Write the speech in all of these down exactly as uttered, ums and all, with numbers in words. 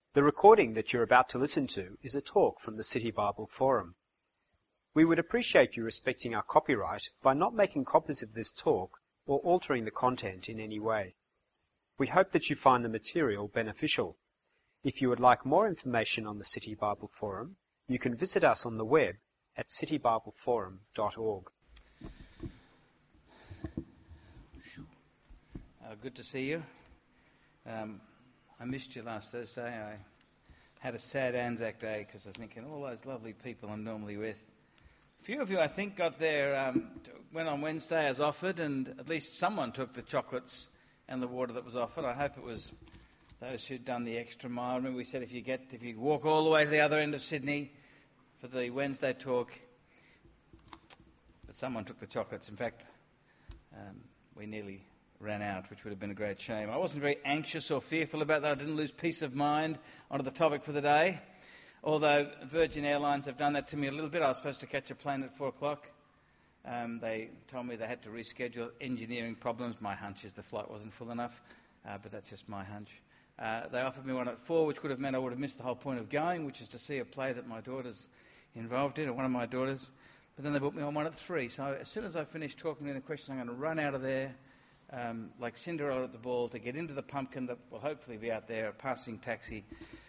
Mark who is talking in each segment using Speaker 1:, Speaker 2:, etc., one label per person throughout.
Speaker 1: The recording that you're about to listen to is a talk from the City Bible Forum. We would appreciate you respecting our copyright by not making copies of this talk or altering the content in any way. We hope that you find the material beneficial. If you would like more information on the City Bible Forum, you can visit us on the web at city bible forum dot org.
Speaker 2: Uh, good to see you. Um, I missed you last Thursday. I had a sad Anzac Day because I was thinking all those lovely people I'm normally with. A few of you, I think, got there, um, went on Wednesday as offered, and at least someone took the chocolates and the water that was offered. I hope it was those who'd done the extra mile. Remember we said if you get, if you walk all the way to the other end of Sydney for the Wednesday talk, but someone took the chocolates. In fact, um, we nearly ran out, which would have been a great shame. I wasn't very anxious or fearful about that. I didn't lose peace of mind onto the topic for the day, although Virgin Airlines have done that to me a little bit. I was supposed to catch a plane at four o'clock. Um, they told me they had to reschedule, engineering problems. My hunch is the flight wasn't full enough, uh, but that's just my hunch. Uh, they offered me one at four, which would have meant I would have missed the whole point of going, which is to see a play that my daughter's involved in, or one of my daughters. But then they booked me on one at three. So as soon as I finish talking to the question, I'm going to run out of there, Um, like Cinderella at the ball, to get into the pumpkin that will hopefully be out there, a passing taxi.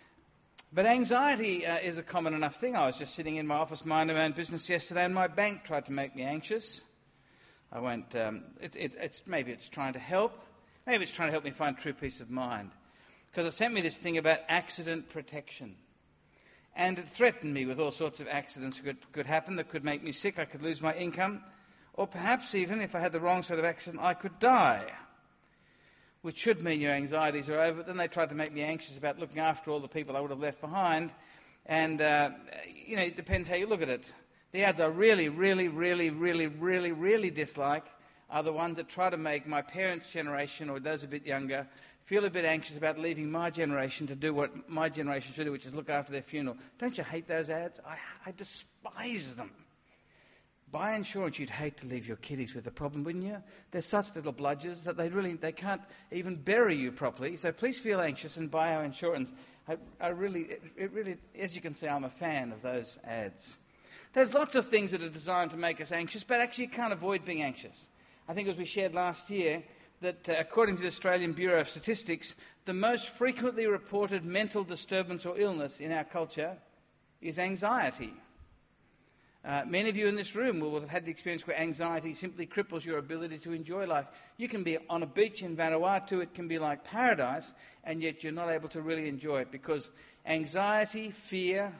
Speaker 2: But anxiety uh, is a common enough thing. I was just sitting in my office minding my own business yesterday, and my bank tried to make me anxious. I went, um, it, it, it's, maybe it's trying to help. Maybe it's trying to help me find true peace of mind. Because it sent me this thing about accident protection. And it threatened me with all sorts of accidents that could, could happen that could make me sick. I could lose my income. Or perhaps even, if I had the wrong sort of accident, I could die, which should mean your anxieties are over. But then they tried to make me anxious about looking after all the people I would have left behind. And, uh, you know, it depends how you look at it. The ads I really, really, really, really, really, really dislike are the ones that try to make my parents' generation, or those a bit younger, feel a bit anxious about leaving my generation to do what my generation should do, which is look after their funeral. Don't you hate those ads? I, I despise them. Buy insurance, you'd hate to leave your kiddies with a problem, wouldn't you? They're such little bludgers that they really they can't even bury you properly. So please feel anxious and buy our insurance. I, I really, it, it really, as you can see, I'm a fan of those ads. There's lots of things that are designed to make us anxious, but actually you can't avoid being anxious. I think as we shared last year, that uh, according to the Australian Bureau of Statistics, the most frequently reported mental disturbance or illness in our culture is anxiety. Uh, many of you in this room will have had the experience where anxiety simply cripples your ability to enjoy life. You can be on a beach in Vanuatu, it can be like paradise, and yet you're not able to really enjoy it because anxiety, fear,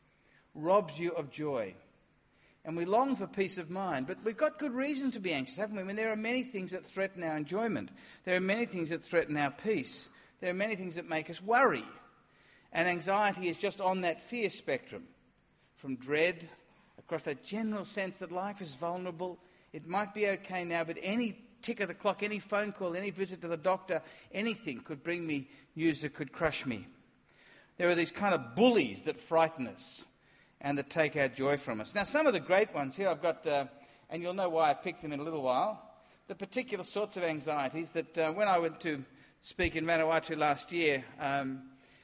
Speaker 2: robs you of joy. And we long for peace of mind, but we've got good reason to be anxious, haven't we? I mean, there are many things that threaten our enjoyment. There are many things that threaten our peace. There are many things that make us worry. And anxiety is just on that fear spectrum, from dread across that general sense that life is vulnerable. It might be okay now, but any tick of the clock, any phone call, any visit to the doctor, anything could bring me news that could crush me. There are these kind of bullies that frighten us and that take our joy from us. Now, some of the great ones here I've got, uh, and you'll know why I've picked them in a little while, the particular sorts of anxieties that uh, when I went to speak in Vanuatu last year, um,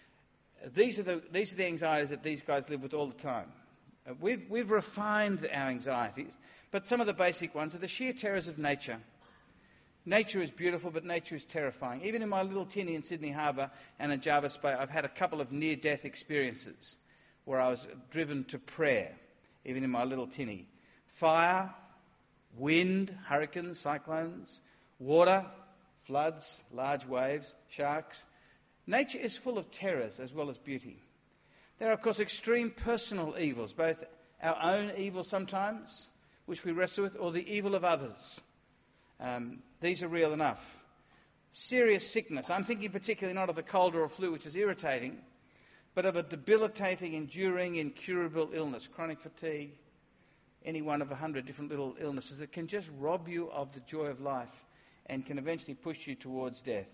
Speaker 2: these are the these are the anxieties that these guys live with all the time. Uh, we've, we've refined our anxieties, but some of the basic ones are the sheer terrors of nature. Nature is beautiful, but nature is terrifying. Even in my little tinny in Sydney Harbour and in Jervis Bay, I've had a couple of near-death experiences where I was driven to prayer, even in my little tinny. Fire, wind, hurricanes, cyclones, water, floods, large waves, sharks. Nature is full of terrors as well as beauty. There are, of course, extreme personal evils, both our own evil sometimes, which we wrestle with, or the evil of others. Um, these are real enough. Serious sickness. I'm thinking particularly not of the cold or a flu, which is irritating, but of a debilitating, enduring, incurable illness, chronic fatigue, any one of a hundred different little illnesses that can just rob you of the joy of life and can eventually push you towards death.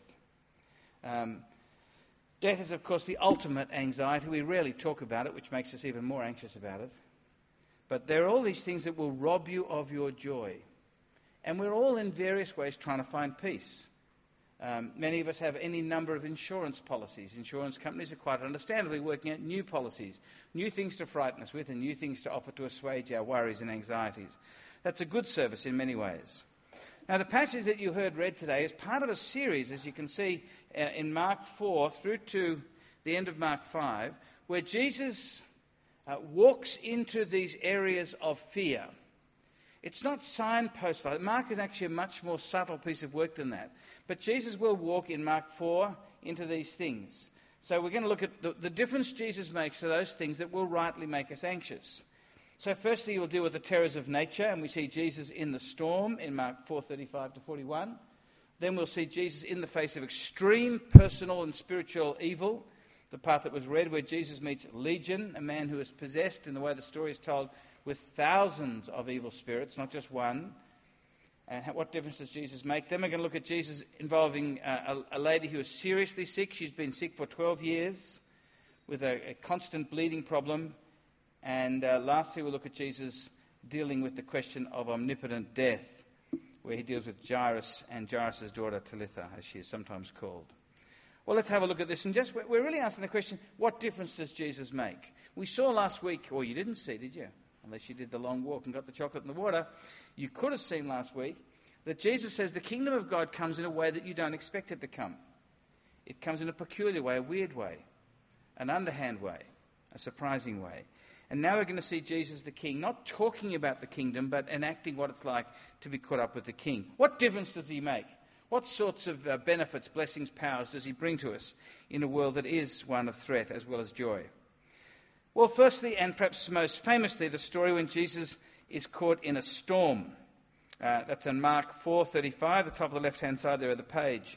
Speaker 2: Um, Death is, of course, the ultimate anxiety. We rarely talk about it, which makes us even more anxious about it. But there are all these things that will rob you of your joy. And we're all in various ways trying to find peace. Um, many of us have any number of insurance policies. Insurance companies are quite understandably working out new policies, new things to frighten us with and new things to offer to assuage our worries and anxieties. That's a good service in many ways. Now, the passage that you heard read today is part of a series, as you can see uh, in Mark four through to the end of Mark five, where Jesus uh, walks into these areas of fear. It's not signpost like Mark is actually a much more subtle piece of work than that. But Jesus will walk in Mark four into these things. So we're going to look at the, the difference Jesus makes to those things that will rightly make us anxious. So firstly, we'll deal with the terrors of nature, and we see Jesus in the storm in Mark four thirty-five to forty-one. Then we'll see Jesus in the face of extreme personal and spiritual evil, the part that was read where Jesus meets Legion, a man who is possessed, in the way the story is told, with thousands of evil spirits, not just one. And what difference does Jesus make? Then we're going to look at Jesus involving uh, a, a lady who is seriously sick. She's been sick for twelve years with a, a constant bleeding problem. And uh, lastly, we'll look at Jesus dealing with the question of omnipotent death, where he deals with Jairus and Jairus' daughter Talitha, as she is sometimes called. Well, let's have a look at this. And just we're really asking the question, what difference does Jesus make? We saw last week, or you didn't see, did you? Unless you did the long walk and got the chocolate and the water, you could have seen last week that Jesus says the kingdom of God comes in a way that you don't expect it to come. It comes in a peculiar way, a weird way, an underhand way, a surprising way. And now we're going to see Jesus the King, not talking about the kingdom, but enacting what it's like to be caught up with the King. What difference does he make? What sorts of uh, benefits, blessings, powers does he bring to us in a world that is one of threat as well as joy? Well, firstly, and perhaps most famously, the story when Jesus is caught in a storm. Uh, that's in Mark four thirty-five, the top of the left-hand side there of the page.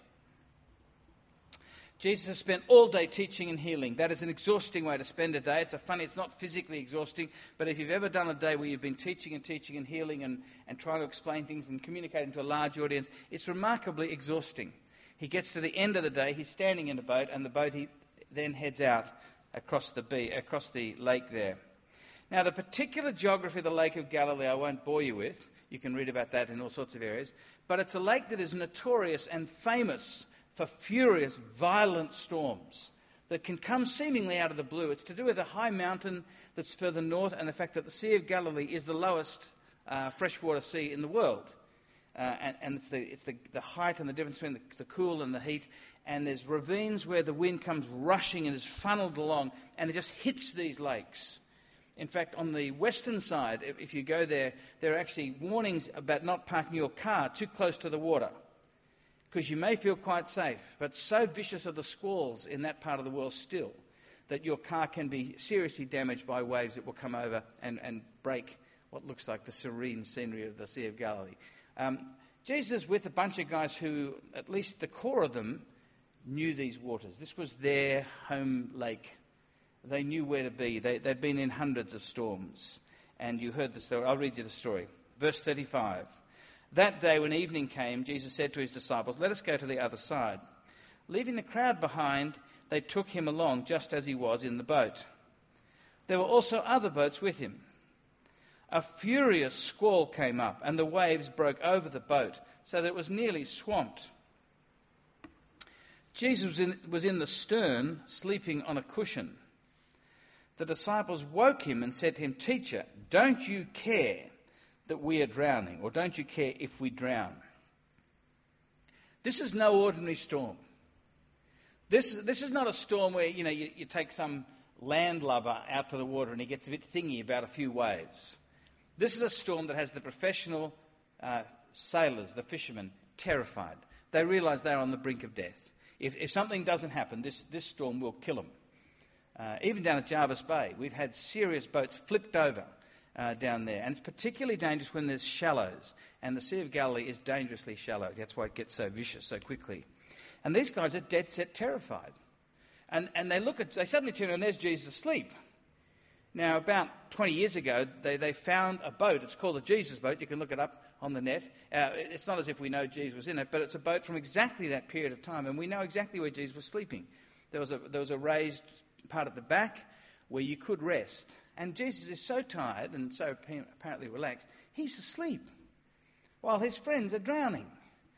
Speaker 2: Jesus has spent all day teaching and healing. That is an exhausting way to spend a day. It's a funny, it's not physically exhausting, but if you've ever done a day where you've been teaching and teaching and healing and, and trying to explain things and communicating to a large audience, it's remarkably exhausting. He gets to the end of the day, he's standing in a boat, and the boat he then heads out across the be- across the lake there. Now, the particular geography of the Lake of Galilee I won't bore you with. You can read about that in all sorts of areas. But it's a lake that is notorious and famous for furious, violent storms that can come seemingly out of the blue. It's to do with a high mountain that's further north and the fact that the Sea of Galilee is the lowest uh, freshwater sea in the world. Uh, and, and it's, the, it's the, the height and the difference between the, the cool and the heat. And there's ravines where the wind comes rushing and is funneled along, and it just hits these lakes. In fact, on the western side, if you go there, there are actually warnings about not parking your car too close to the water, because you may feel quite safe, but so vicious are the squalls in that part of the world still that your car can be seriously damaged by waves that will come over and, and break what looks like the serene scenery of the Sea of Galilee. Um, Jesus is with a bunch of guys who, at least the core of them, knew these waters. This was their home lake. They knew where to be. They, they'd been in hundreds of storms. And you heard the story. I'll read you the story. Verse thirty-five. That day when evening came, Jesus said to his disciples, "Let us go to the other side." Leaving the crowd behind, they took him along just as he was in the boat. There were also other boats with him. A furious squall came up, and the waves broke over the boat, so that it was nearly swamped. Jesus was in, was in the stern, sleeping on a cushion. The disciples woke him and said to him, "Teacher, don't you care that we are drowning, or don't you care if we drown?" This is no ordinary storm. This, this is not a storm where, you know, you, you take some landlubber out to the water and he gets a bit thingy about a few waves. This is a storm that has the professional uh, sailors, the fishermen, terrified. They realise they're on the brink of death. If, if something doesn't happen, this, this storm will kill them. Uh, even down at Jervis Bay, we've had serious boats flipped over uh, down there. And it's particularly dangerous when there's shallows. And the Sea of Galilee is dangerously shallow. That's why it gets so vicious so quickly. And these guys are dead set terrified. And, and they look at, they suddenly turn and there's Jesus asleep. Now, about twenty years ago, they, they found a boat. It's called a Jesus boat. You can look it up on the net. Uh, it's not as if we know Jesus was in it, but it's a boat from exactly that period of time. And we know exactly where Jesus was sleeping. There was a, there was a raised part at the back where you could rest. And Jesus is so tired and so apparently relaxed, he's asleep while his friends are drowning.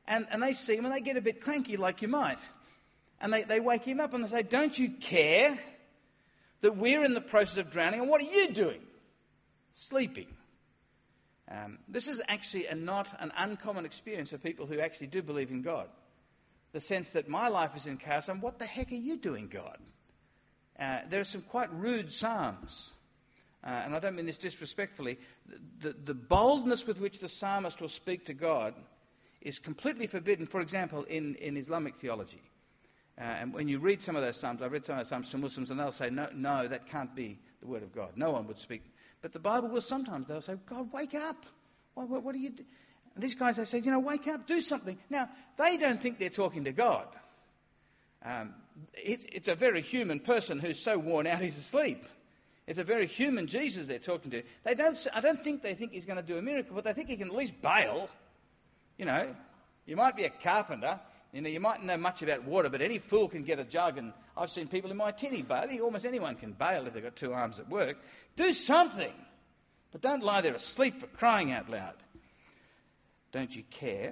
Speaker 2: And, and they see him and they get a bit cranky, like you might. And they, they wake him up and they say, don't you care that we're in the process of drowning? And what are you doing? Sleeping. Um, this is actually a not an uncommon experience of people who actually do believe in God. The sense that my life is in chaos, and what the heck are you doing, God? Uh, there are some quite rude psalms. Uh, and I don't mean this disrespectfully. The, the, the boldness with which the psalmist will speak to God is completely forbidden, for example, in, in Islamic theology. Uh, and when you read some of those psalms, I've read some of those psalms to Muslims, and they'll say, no, no, that can't be the word of God. No one would speak. But the Bible will sometimes, they'll say, God, wake up. What, what, what are you doing? And these guys, they say, you know, wake up, do something. Now, they don't think they're talking to God. Um, it, it's a very human person who's so worn out he's asleep. It's a very human Jesus they're talking to. They don't. I don't think they think he's going to do a miracle, but they think he can at least bail. You know, you might be a carpenter. You know, you mightn't know much about water, but any fool can get a jug. And I've seen people in my tinny bail. Almost anyone can bail if they've got two arms at work. Do something, but don't lie there asleep for crying out loud. Don't you care?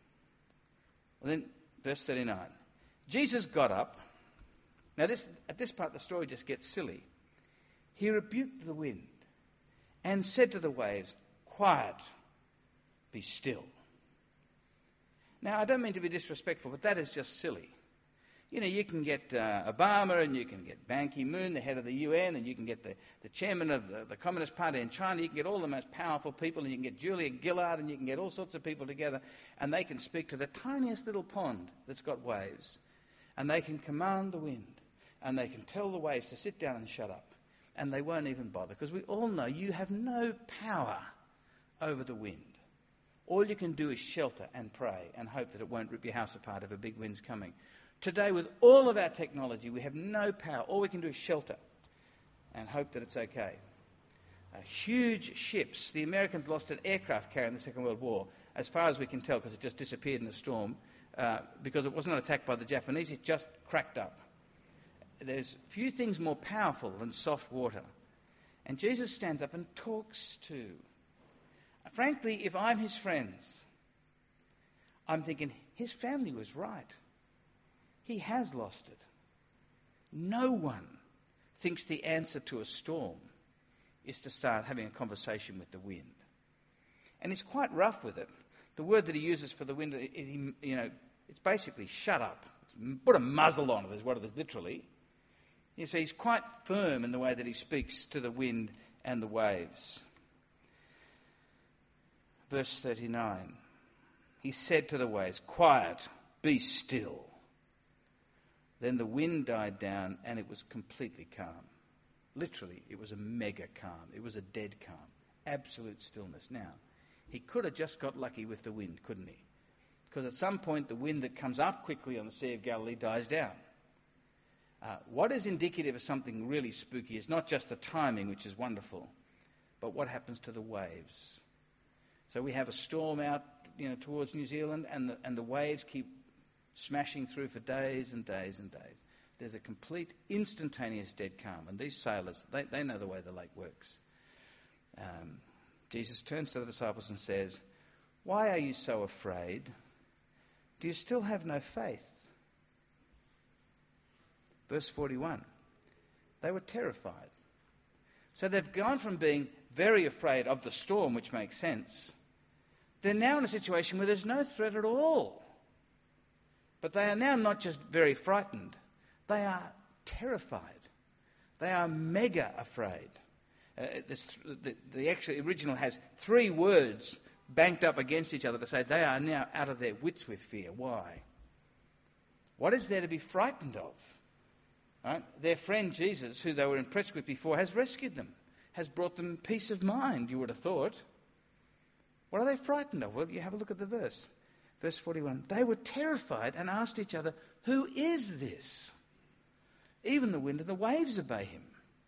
Speaker 2: Well, then, verse thirty-nine. Jesus got up. Now, this at this part, the story just gets silly. He rebuked the wind and said to the waves, quiet, be still. Now, I don't mean to be disrespectful, but that is just silly. You know, you can get uh, Obama and you can get Ban Ki-moon, the head of the U N, and you can get the, the chairman of the, the Communist Party in China. You can get all the most powerful people, and you can get Julia Gillard, and you can get all sorts of people together, and they can speak to the tiniest little pond that's got waves, and they can command the wind, and they can tell the waves to sit down and shut up. And they won't even bother, because we all know you have no power over the wind. All you can do is shelter and pray and hope that it won't rip your house apart if a big wind's coming. Today, with all of our technology, we have no power. All we can do is shelter and hope that it's okay. Uh, huge ships. The Americans lost an aircraft carrier in the Second World War, as far as we can tell, because it just disappeared in a storm, uh, because it was not attacked by the Japanese. It just cracked up. There's few things more powerful than soft water. And Jesus stands up and talks to. Frankly, if I'm his friends, I'm thinking his family was right. He has lost it. No one thinks the answer to a storm is to start having a conversation with the wind. And he's quite rough with it. The word that he uses for the wind, it, it, you know, it's basically shut up. It's put a muzzle on it, is what it is literally. You see, he's quite firm in the way that he speaks to the wind and the waves. Verse thirty-nine. He said to the waves, quiet, be still. Then the wind died down and it was completely calm. Literally, it was a mega calm. It was a dead calm. Absolute stillness. Now, he could have just got lucky with the wind, couldn't he? Because at some point, the wind that comes up quickly on the Sea of Galilee dies down. Uh, what is indicative of something really spooky is not just the timing, which is wonderful, but what happens to the waves. So we have a storm out, you know, towards New Zealand, and the, and the waves keep smashing through for days and days and days. There's a complete instantaneous dead calm, and these sailors, they, they know the way the lake works. Um, Jesus turns to the disciples and says, why are you so afraid? Do you still have no faith? Verse forty-one, they were terrified. So they've gone from being very afraid of the storm, which makes sense. They're now in a situation where there's no threat at all. But they are now not just very frightened. They are terrified. They are mega afraid. Uh, this, the, the actual original has three words banked up against each other to say they are now out of their wits with fear. Why? What is there to be frightened of? Right? Their friend Jesus, who they were impressed with before, has rescued them, has brought them peace of mind, you would have thought. What are they frightened of? Well, you have a look at the verse. Verse forty-one. They were terrified and asked each other, who is this? Even the wind and the waves obey him.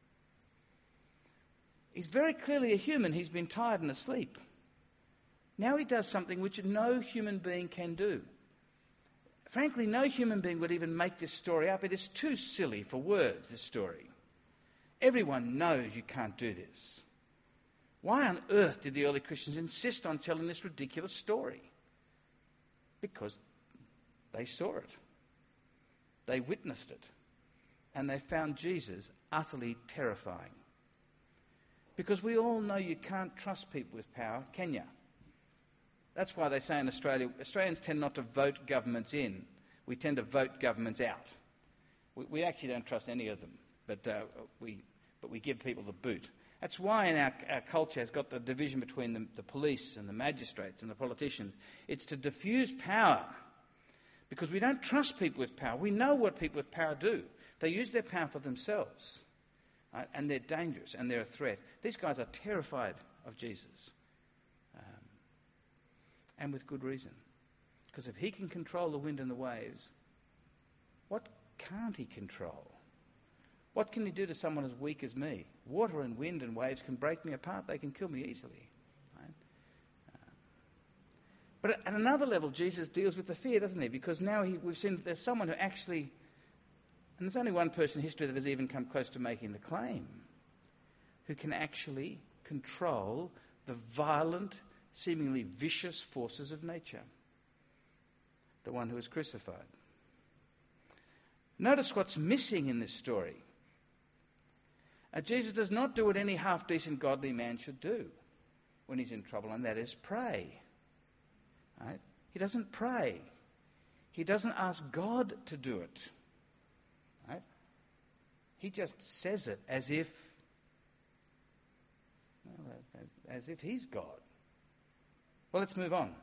Speaker 2: He's very clearly a human. He's been tired and asleep. Now he does something which no human being can do. Frankly, no human being would even make this story up. It is too silly for words, this story. Everyone knows you can't do this. Why on earth did the early Christians insist on telling this ridiculous story? Because they saw it. They witnessed it. And they found Jesus utterly terrifying. Because we all know you can't trust people with power, can you? That's why they say in Australia, Australians tend not to vote governments in. We tend to vote governments out. We, we actually don't trust any of them, but uh, we but we give people the boot. That's why in our, our culture has got the division between the, the police and the magistrates and the politicians. It's to diffuse power, because we don't trust people with power. We know what people with power do. They use their power for themselves, right? And they're dangerous and they're a threat. These guys are terrified of Jesus, um, and with good reason. Because if he can control the wind and the waves, what can't he control? What can he do to someone as weak as me? Water and wind and waves can break me apart. They can kill me easily. Right? Um, but at another level, Jesus deals with the fear, doesn't he? Because now he, we've seen there's someone who actually, and there's only one person in history that has even come close to making the claim, who can actually control the violent, seemingly vicious forces of nature. The one who was crucified. Notice what's missing in this story. Uh, Jesus does not do what any half-decent godly man should do when he's in trouble, and that is pray. Right? He doesn't pray. He doesn't ask God to do it. Right? He just says it as if, well, as if he's God. Well, let's move on.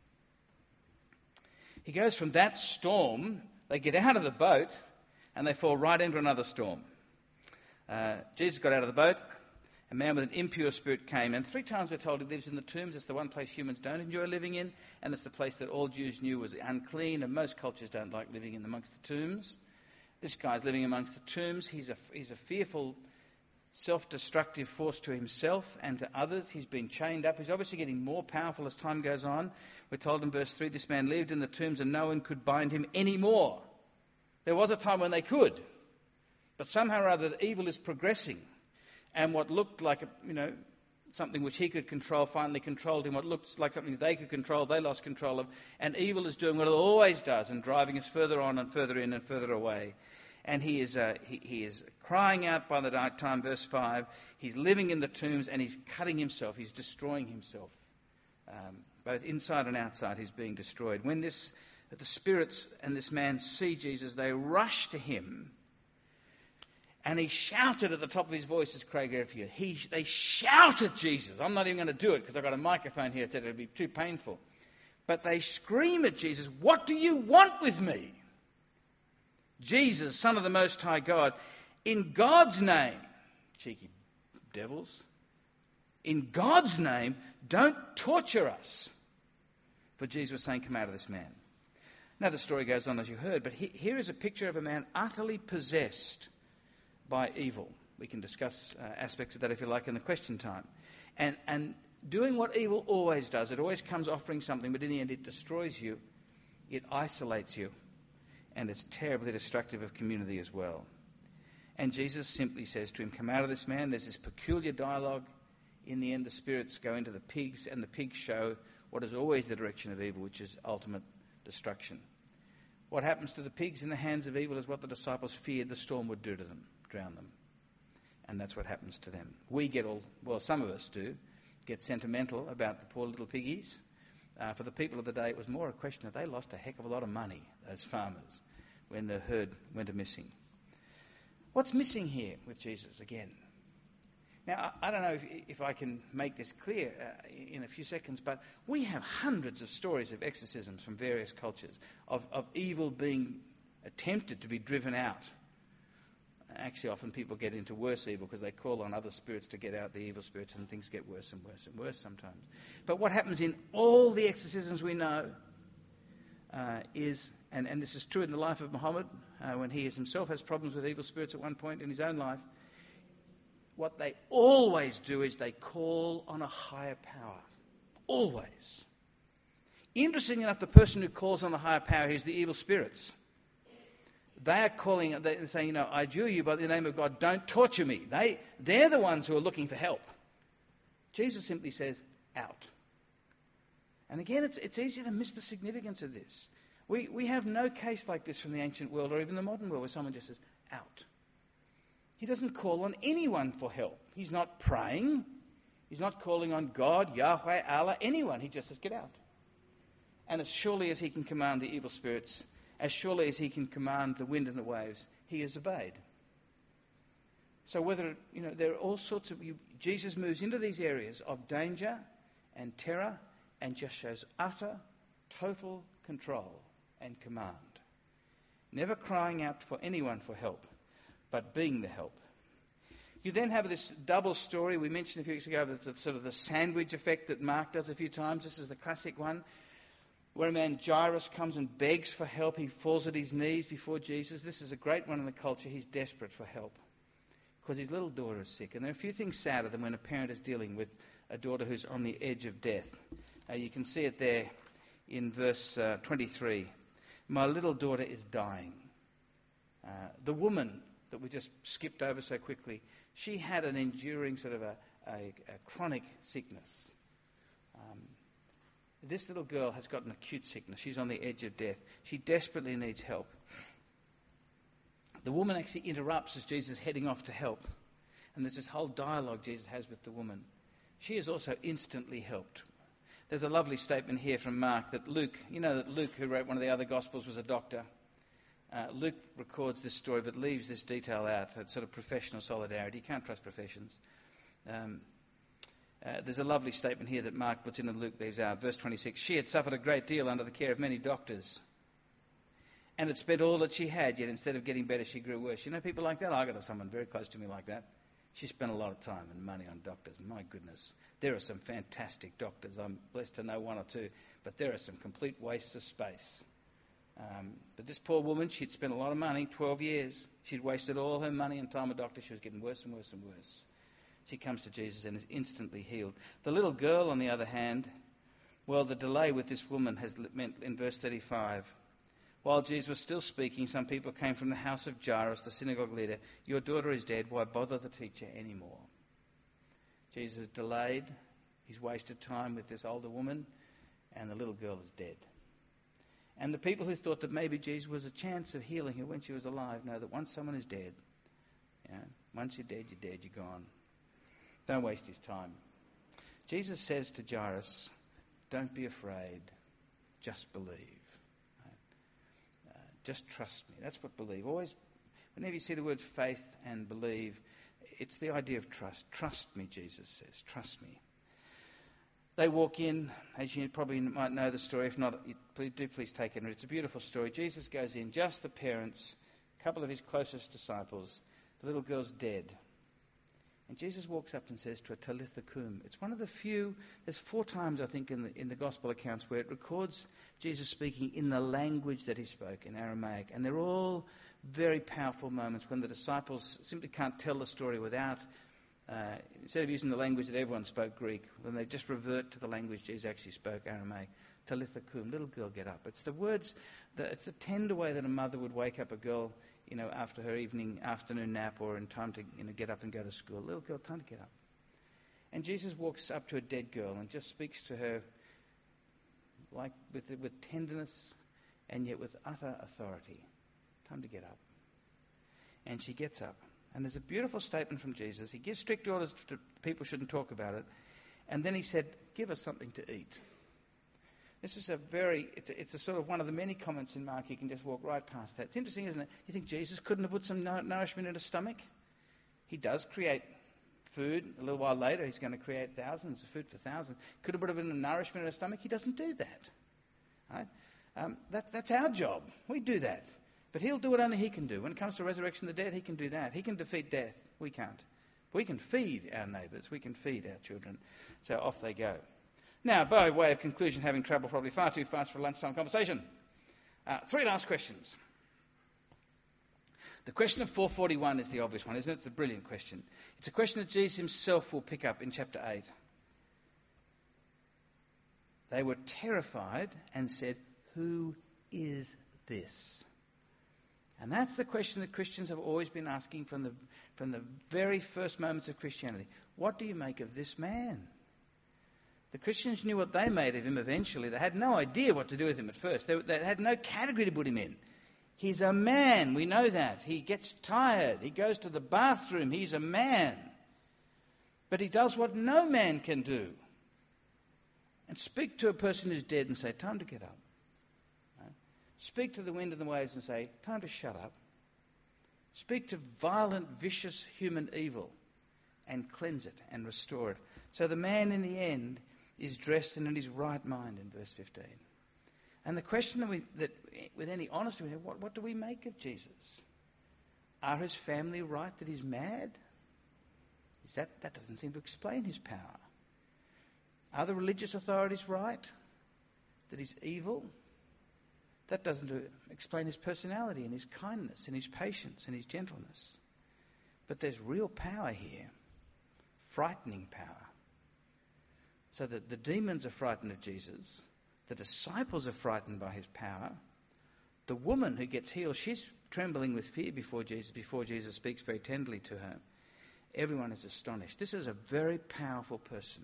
Speaker 2: He goes from that storm, they get out of the boat, and they fall right into another storm. Uh, Jesus got out of the boat, a man with an impure spirit came, and three times we're told he lives in the tombs. It's the one place humans don't enjoy living in, and it's the place that all Jews knew was unclean, and most cultures don't like living in amongst the tombs. This guy's living amongst the tombs. He's a, he's a fearful, self-destructive force to himself and to others. He's been chained up. He's obviously getting more powerful as time goes on. We're told in verse three, this man lived in the tombs and no one could bind him anymore. There was a time when they could. But somehow or other, evil is progressing. And what looked like, a, you know, something which he could control finally controlled him. What looked like something they could control, they lost control of. And evil is doing what it always does and driving us further on and further in and further away. And he is uh, he, he is crying out by the night time, verse five. He's living in the tombs and he's cutting himself. He's destroying himself. Um, both inside and outside, he's being destroyed. When this, the spirits and this man see Jesus, they rush to him. And he shouted at the top of his voice, as Craig Airfield. He, they shouted Jesus. I'm not even going to do it because I've got a microphone here. It said it would be too painful. But they scream at Jesus, what do you want with me? Jesus, Son of the Most High God, in God's name, cheeky devils, in God's name, don't torture us. For Jesus was saying, come out of this man. Now the story goes on as you heard, but he, here is a picture of a man utterly possessed by evil. We can discuss uh, aspects of that if you like in the question time. And, and doing what evil always does, it always comes offering something, but in the end it destroys you, it isolates you, and it's terribly destructive of community as well. And Jesus simply says to him, come out of this man. There's this peculiar dialogue. In the end, the spirits go into the pigs, and the pigs show what is always the direction of evil, which is ultimate destruction. What happens to the pigs in the hands of evil is what the disciples feared the storm would do to them, drown them. And that's what happens to them. We get all, well, some of us do, get sentimental about the poor little piggies. Uh, for the people of the day, it was more a question that they lost a heck of a lot of money, those farmers, when the herd went missing. What's missing here with Jesus again? Now, I, I don't know if, if I can make this clear uh, in a few seconds, but we have hundreds of stories of exorcisms from various cultures, of, of evil being attempted to be driven out. Actually, often people get into worse evil because they call on other spirits to get out the evil spirits, and things get worse and worse and worse sometimes. But what happens in all the exorcisms we know uh, is, and, and this is true in the life of Muhammad, uh, when he himself has problems with evil spirits at one point in his own life, what they always do is they call on a higher power. Always. Interesting enough, the person who calls on the higher power is the evil spirits. They are calling, they're saying, you know, I adjure you by the name of God, don't torture me. They, they're the ones who are looking for help. Jesus simply says, out. And again, it's, it's easy to miss the significance of this. We, we have no case like this from the ancient world or even the modern world where someone just says, out. He doesn't call on anyone for help. He's not praying. He's not calling on God, Yahweh, Allah, anyone. He just says, get out. And as surely as he can command the evil spirits, as surely as he can command the wind and the waves, he is obeyed. So whether, you know, there are all sorts of... You, Jesus moves into these areas of danger and terror and just shows utter, total control and command. Never crying out for anyone for help, but being the help. You then have this double story. We mentioned a few weeks ago the, the sort of the sandwich effect that Mark does a few times. This is the classic one, where a man, Jairus, comes and begs for help. He falls at his knees before Jesus. This is a great one in the culture. He's desperate for help because his little daughter is sick. And there are a few things sadder than when a parent is dealing with a daughter who's on the edge of death. Uh, you can see it there in verse uh, twenty-three. My little daughter is dying. Uh, the woman that we just skipped over so quickly, she had an enduring sort of a, a, a chronic sickness. Um, this little girl has got an acute sickness. She's on the edge of death. She desperately needs help. The woman actually interrupts as Jesus is heading off to help. And there's this whole dialogue Jesus has with the woman. She is also instantly helped. There's a lovely statement here from Mark that Luke, you know that Luke, who wrote one of the other Gospels, was a doctor. Uh, Luke records this story but leaves this detail out, that sort of professional solidarity. You can't trust professions. Um, uh, there's a lovely statement here that Mark puts in and Luke leaves out. Verse twenty-six, she had suffered a great deal under the care of many doctors and had spent all that she had, yet instead of getting better, she grew worse. You know people like that? I got someone very close to me like that. She spent a lot of time and money on doctors. My goodness. There are some fantastic doctors. I'm blessed to know one or two. But there are some complete wastes of space. Um, but this poor woman, she'd spent a lot of money, twelve years. She'd wasted all her money and time with doctors. She was getting worse and worse and worse. She comes to Jesus and is instantly healed. The little girl, on the other hand, well, the delay with this woman has meant, in verse thirty-five, while Jesus was still speaking, some people came from the house of Jairus, the synagogue leader. Your daughter is dead. Why bother the teacher anymore? Jesus delayed. He's wasted time with this older woman, and the little girl is dead. And the people who thought that maybe Jesus was a chance of healing her when she was alive know that once someone is dead, you know, once you're dead, you're dead, you're gone. Don't waste his time. Jesus says to Jairus, don't be afraid, just believe. Just trust me. That's what believe. Always, whenever you see the words faith and believe, it's the idea of trust. Trust me, Jesus says. Trust me. They walk in, as you probably might know the story. If not, please, do please take it. It's a beautiful story. Jesus goes in, just the parents, a couple of his closest disciples. The little girl's dead. And Jesus walks up and says to her, Talitha cum. It's one of the few, there's four times I think in the, in the gospel accounts where it records Jesus speaking in the language that he spoke, in Aramaic. And they're all very powerful moments when the disciples simply can't tell the story without, uh, instead of using the language that everyone spoke, Greek, then they just revert to the language Jesus actually spoke, Aramaic. Talitha cum, little girl, get up. It's the words, that, it's the tender way that a mother would wake up a girl, you know, after her evening, afternoon nap or in time to, you know, get up and go to school. Little girl, time to get up. And Jesus walks up to a dead girl and just speaks to her like with, with tenderness and yet with utter authority. Time to get up. And she gets up. And there's a beautiful statement from Jesus. He gives strict orders to people shouldn't talk about it. And then he said, give us something to eat. This is a very, it's a, it's a sort of one of the many comments in Mark. You can just walk right past that. It's interesting, isn't it? You think Jesus couldn't have put some nourishment in his stomach? He does create food. A little while later, he's going to create thousands of food for thousands. Could have put a bit of nourishment in his stomach? He doesn't do that. Right? Um, that, that's our job. We do that. But he'll do what only he can do. When it comes to resurrection of the dead, he can do that. He can defeat death. We can't. We can feed our neighbours. We can feed our children. So off they go. Now, by way of conclusion, having travelled probably far too fast for a lunchtime conversation, uh, three last questions. The question of four forty-one is the obvious one, isn't it? It's a brilliant question. It's a question that Jesus himself will pick up in chapter eight. They were terrified and said, who is this? And that's the question that Christians have always been asking from the, from the very first moments of Christianity. What do you make of this man? The Christians knew what they made of him eventually. They had no idea what to do with him at first. They, they had no category to put him in. He's a man, we know that. He gets tired. He goes to the bathroom. He's a man. But he does what no man can do. And speak to a person who's dead and say, time to get up. Right? Speak to the wind and the waves and say, time to shut up. Speak to violent, vicious human evil and cleanse it and restore it. So the man in the end is dressed and in his right mind in verse fifteen. And the question that we, that with any honesty, we have, what, what do we make of Jesus? Are his family right that he's mad? Is that, that doesn't seem to explain his power. Are the religious authorities right that he's evil? That doesn't explain his personality and his kindness and his patience and his gentleness. But there's real power here, frightening power. So that the demons are frightened of Jesus. The disciples are frightened by his power. The woman who gets healed, she's trembling with fear before Jesus, before Jesus speaks very tenderly to her. Everyone is astonished. This is a very powerful person.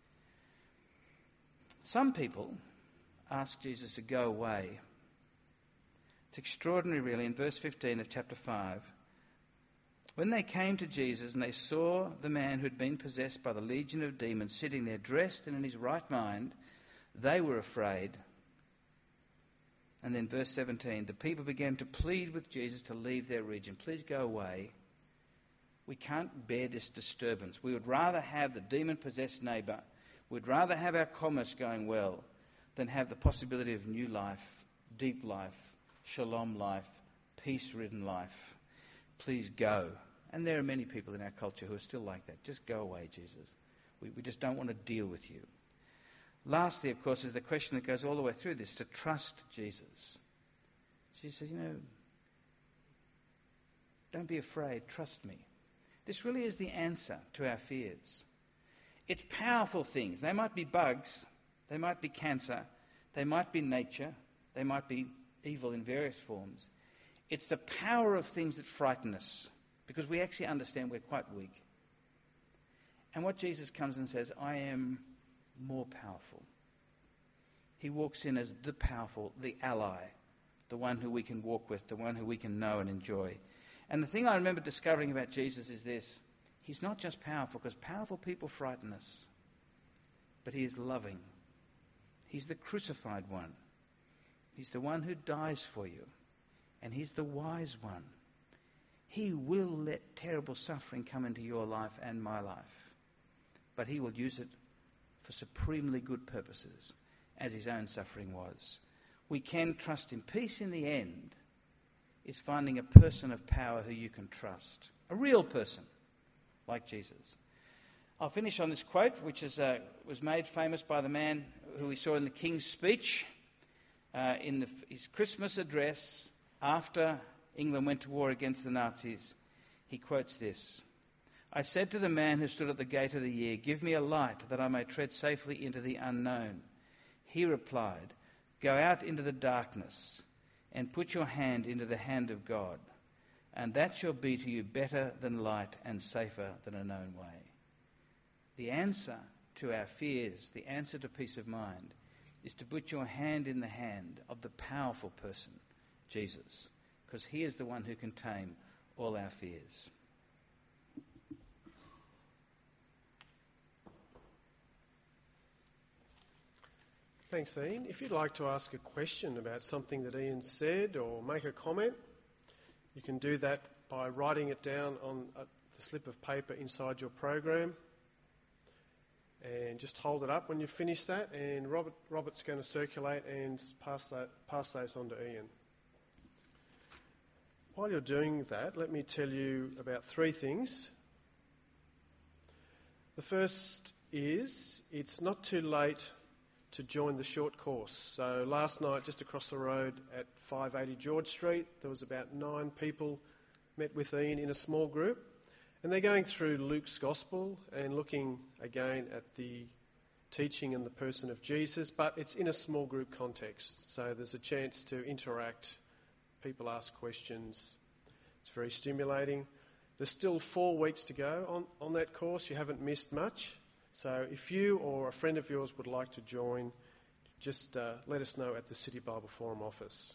Speaker 2: Some people ask Jesus to go away. It's extraordinary, really. In verse fifteen of chapter five, when they came to Jesus and they saw the man who had been possessed by the legion of demons sitting there dressed and in his right mind, they were afraid. And then verse seventeen, the people began to plead with Jesus to leave their region. Please go away. We can't bear this disturbance. We would rather have the demon-possessed neighbour. We'd rather have our commerce going well than have the possibility of new life, deep life, shalom life, peace-ridden life. Please go. And there are many people in our culture who are still like that. Just go away, Jesus. We, we just don't want to deal with you. Lastly, of course, is the question that goes all the way through this, to trust Jesus. She says, you know, don't be afraid, trust me. This really is the answer to our fears. It's powerful things. They might be bugs, they might be cancer, they might be nature, they might be evil in various forms. It's the power of things that frighten us, because we actually understand we're quite weak. And what Jesus comes and says, I am more powerful. He walks in as the powerful, the ally, the one who we can walk with, the one who we can know and enjoy. And the thing I remember discovering about Jesus is this: he's not just powerful, because powerful people frighten us, but he is loving. He's the crucified one. He's the one who dies for you. And he's the wise one. He will let terrible suffering come into your life and my life. But he will use it for supremely good purposes, as his own suffering was. We can trust him. Peace in the end is finding a person of power who you can trust. A real person, like Jesus. I'll finish on this quote, which is, uh, was made famous by the man who we saw in the King's Speech, uh, in the, his Christmas address after England went to war against the Nazis. He quotes this: I said to the man who stood at the gate of the year, give me a light that I may tread safely into the unknown. He replied, go out into the darkness and put your hand into the hand of God, and that shall be to you better than light and safer than a known way. The answer to our fears, the answer to peace of mind, is to put your hand in the hand of the powerful person, Jesus, because he is the one who can tame all our fears.
Speaker 3: Thanks, Ian. If you'd like to ask a question about something that Ian said or make a comment, you can do that by writing it down on the slip of paper inside your program. And just hold it up when you finish that, and Robert, Robert's going to circulate and pass, that, pass those on to Ian. While you're doing that, let me tell you about three things. The first is, it's not too late to join the short course. So last night, just across the road at five eighty George Street, there was about nine people met with Ian in a small group. And they're going through Luke's Gospel and looking again at the teaching and the person of Jesus, but it's in a small group context. So there's a chance to interact. People ask questions. It's very stimulating. There's still four weeks to go on, on that course. You haven't missed much. So if you or a friend of yours would like to join, just uh, let us know at the City Bible Forum office.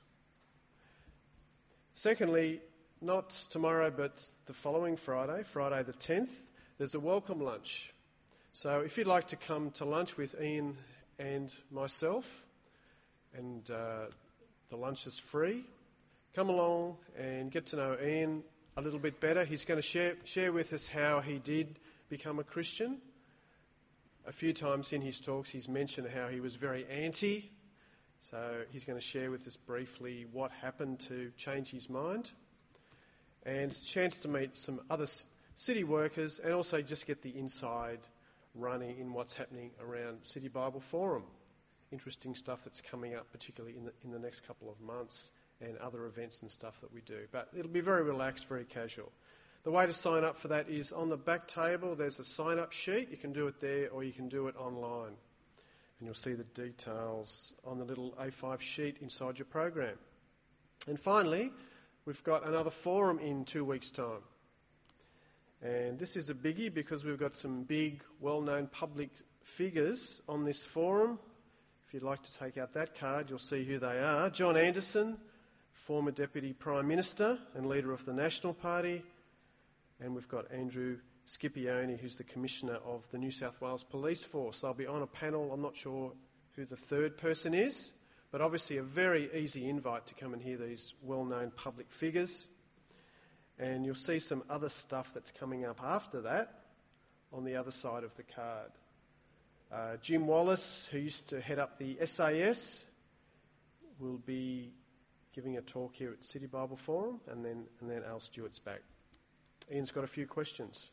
Speaker 3: Secondly, not tomorrow but the following Friday, Friday the tenth, there's a welcome lunch. So if you'd like to come to lunch with Ian and myself, and uh, the lunch is free, come along and get to know Ian a little bit better. He's going to share, share with us how he did become a Christian. A few times in his talks he's mentioned how he was very anti, so he's going to share with us briefly what happened to change his mind. And it's a chance to meet some other city workers and also just get the inside running in what's happening around City Bible Forum. Interesting stuff that's coming up, particularly in the, in the next couple of months, and other events and stuff that we do. But it'll be very relaxed, very casual. The way to sign up for that is on the back table. There's a sign-up sheet. You can do it there or you can do it online. And you'll see the details on the little A five sheet inside your program. And finally, we've got another forum in two weeks' time. And this is a biggie because we've got some big, well-known public figures on this forum. If you'd like to take out that card, you'll see who they are. John Anderson, former Deputy Prime Minister and leader of the National Party. And we've got Andrew Scipione, who's the Commissioner of the New South Wales Police Force. They'll be on a panel. I'm not sure who the third person is, but obviously a very easy invite to come and hear these well-known public figures. And you'll see some other stuff that's coming up after that on the other side of the card. Uh, Jim Wallace, who used to head up the S A S, will be giving a talk here at City Bible Forum, and then, and then Al Stewart's back. Ian's got a few questions.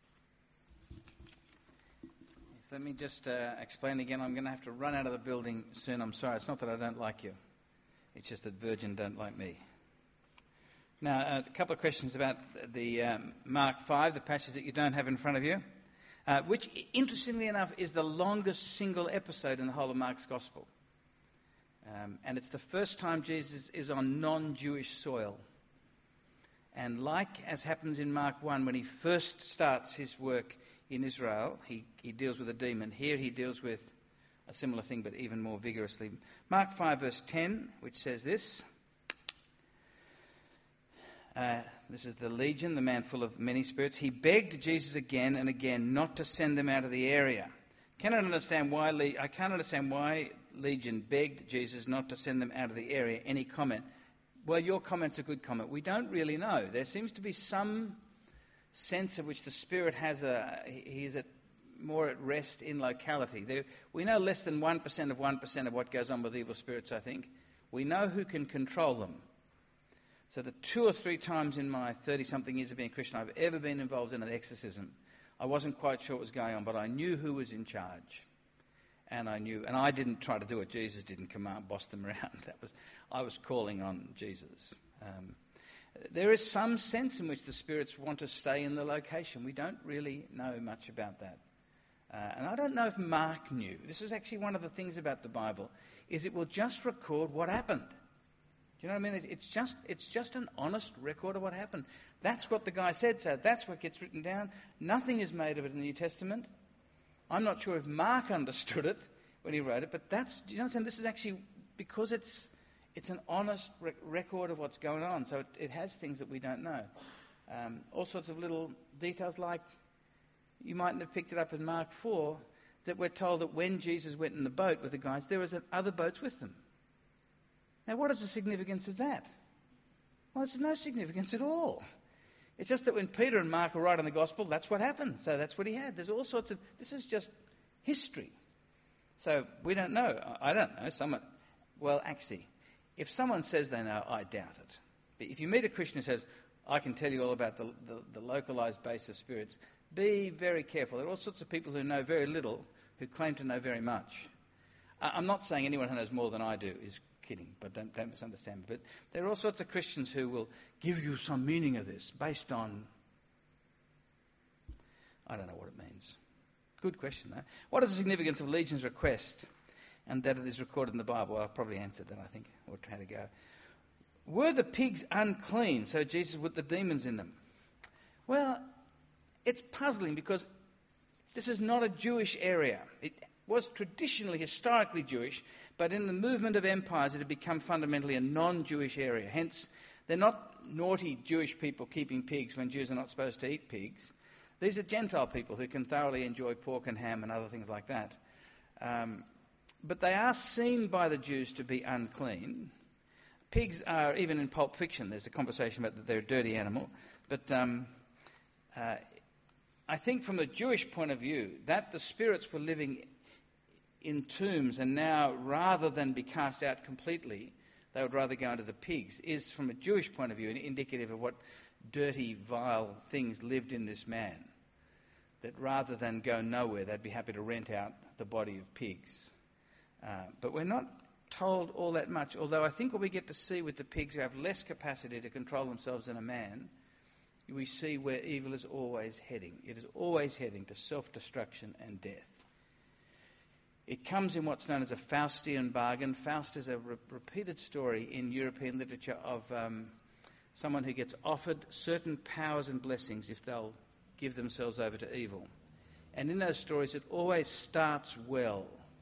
Speaker 2: Yes, let me just uh, explain again. I'm going to have to run out of the building soon. I'm sorry. It's not that I don't like you. It's just that Virgin don't like me. Now, uh, a couple of questions about the um, Mark five, the passage that you don't have in front of you, uh, which, interestingly enough, is the longest single episode in the whole of Mark's Gospel. Um, and it's the first time Jesus is on non-Jewish soil. And like as happens in Mark one, when he first starts his work in Israel, he, he deals with a demon. Here he deals with a similar thing, but even more vigorously. Mark five verse ten, which says this. Uh, this is the legion, the man full of many spirits. He begged Jesus again and again not to send them out of the area. Cannot understand why Le- I can't understand why Legion begged Jesus not to send them out of the area. Any comment? Well, your comment's a good comment. We don't really know. There seems to be some sense of which the Spirit has a, he is at, more at rest in locality. There, we know less than one percent of one percent of what goes on with evil spirits, I think. We know who can control them. So the two or three times in my thirty-something years of being a Christian I've ever been involved in an exorcism, I wasn't quite sure what was going on, but I knew who was in charge. And I knew, and I didn't try to do it. Jesus didn't command, boss them around. That was, I was calling on Jesus. Um, there is some sense in which the spirits want to stay in the location. We don't really know much about that. Uh, and I don't know if Mark knew. This is actually one of the things about the Bible, is it will just record what happened. Do you know what I mean? It's just, it's just an honest record of what happened. That's what the guy said, so that's what gets written down. Nothing is made of it in the New Testament. I'm not sure if Mark understood it when he wrote it, but that's, do you know what I'm saying? This is actually, because it's it's an honest rec- record of what's going on, so it, it has things that we don't know. Um, all sorts of little details, like you mightn't have picked it up in Mark four, that we're told that when Jesus went in the boat with the guys, there was other boats with them. Now, what is the significance of that? Well, it's no significance at all. It's just that when Peter and Mark are writing the gospel, that's what happened. So that's what he had. There's all sorts of... This is just history. So we don't know. I don't know. Someone... Well, actually, if someone says they know, I doubt it. But if you meet a Christian who says, I can tell you all about the, the, the localised base of spirits, be very careful. There are all sorts of people who know very little who claim to know very much. I'm not saying anyone who knows more than I do is kidding, but don't, don't misunderstand me. But there are all sorts of Christians who will give you some meaning of this based on... I don't know what it means. Good question, though. What is the significance of Legion's request and that it is recorded in the Bible? Well, I've probably answered that, I think, or how to go. Were the pigs unclean, so Jesus put the demons in them? Well, it's puzzling because This is not a Jewish area. It was traditionally, historically Jewish, but in the movement of empires it had become fundamentally a non-Jewish area. Hence, they're not naughty Jewish people keeping pigs when Jews are not supposed to eat pigs. These are Gentile people who can thoroughly enjoy pork and ham and other things like that. Um, but they are seen by the Jews to be unclean. Pigs are, even in Pulp Fiction, there's a conversation about that they're a dirty animal. But um, uh, I think from the Jewish point of view, that the spirits were living in tombs and now, rather than be cast out completely, they would rather go into the pigs, is from a Jewish point of view indicative of what dirty, vile things lived in this man. That rather than go nowhere, they'd be happy to rent out the body of pigs. Uh, but we're not told all that much, although I think what we get to see with the pigs who have less capacity to control themselves than a man, we see where evil is always heading. It is always heading to self-destruction and death. It comes in what's known as a Faustian bargain. Faust is a re- repeated story in European literature of um, someone who gets offered certain powers and blessings if they'll give themselves over to evil. And in those stories, it always starts well,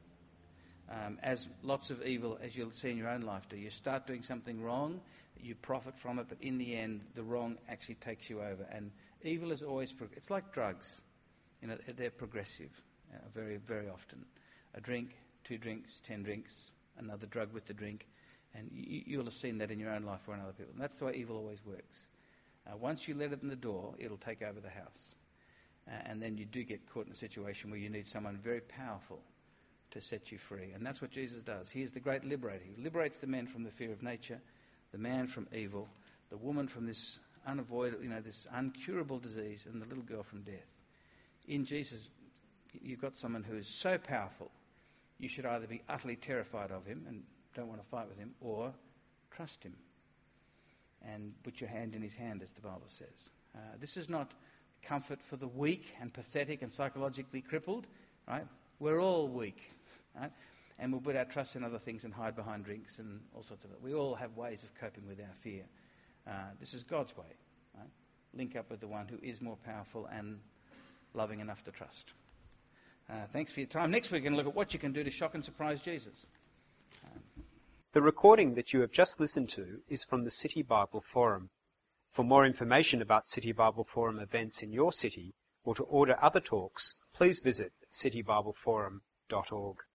Speaker 2: um, as lots of evil, as you'll see in your own life do. You start doing something wrong, you profit from it, but in the end, the wrong actually takes you over. And evil is always, prog- it's like drugs. You know, they're progressive, uh, very, very often. A drink, two drinks, ten drinks, another drug with the drink. And you, you'll have seen that in your own life or in other people. And that's the way evil always works. Uh, once you let it in the door, it'll take over the house. Uh, and then you do get caught in a situation where you need someone very powerful to set you free. And that's what Jesus does. He is the great liberator. He liberates the men from the fear of nature, the man from evil, the woman from this unavoidable, you know, this uncurable disease, and the little girl from death. In Jesus, you've got someone who is so powerful, you should either be utterly terrified of him and don't want to fight with him, or trust him and put your hand in his hand, as the Bible says. Uh, this is not comfort for the weak and pathetic and psychologically crippled, right? We're all weak, right? And we'll put our trust in other things and hide behind drinks and all sorts of it. We all have ways of coping with our fear. Uh, this is God's way, right? Link up with the one who is more powerful and loving enough to trust. Uh, thanks for your time. Next week we're going to look at what you can do to shock and surprise Jesus. Um,
Speaker 1: The recording that you have just listened to is from the City Bible Forum. For more information about City Bible Forum events in your city, or to order other talks, please visit city bible forum dot org.